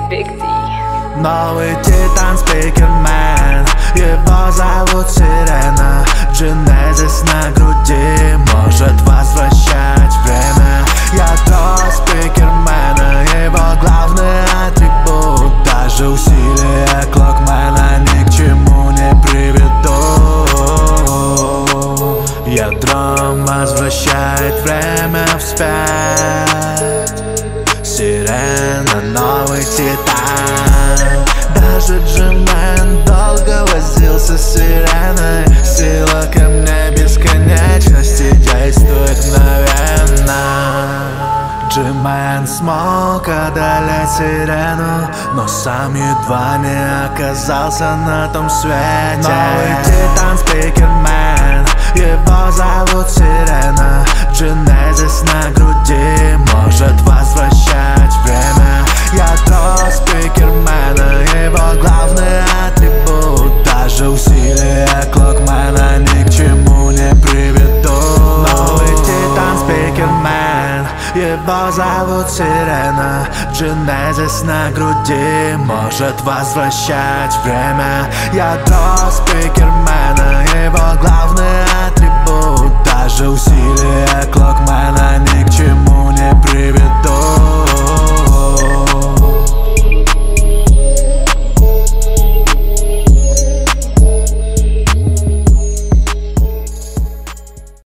Big D. Новый титан Спикермен, его зовут Сирена. Genesis на груди может возвращать время. Ядро Спикермена, его главный атрибут. Даже усилия Клокмена ни к чему не приведут. Ядром возвращает время вспять. Сирена, новый титан. Даже G-Man долго возился с сиреной. Сила камня бесконечности действует мгновенно. G-Man смог одолеть сирену, но сам едва не оказался на том свете. Новый титан Спикермен, его зовут Сирена. Genesis на груди может возвращать время. Ядро Спикермена, его главный атрибут. Даже усилия Клокмена ни к чему не приведут. Новый титан Спикермен, его зовут Сирена. Genesis на груди может возвращать время. Ядро Спикермена, его главный атрибут. Даже усилия Клокмена ни к чему не приведут.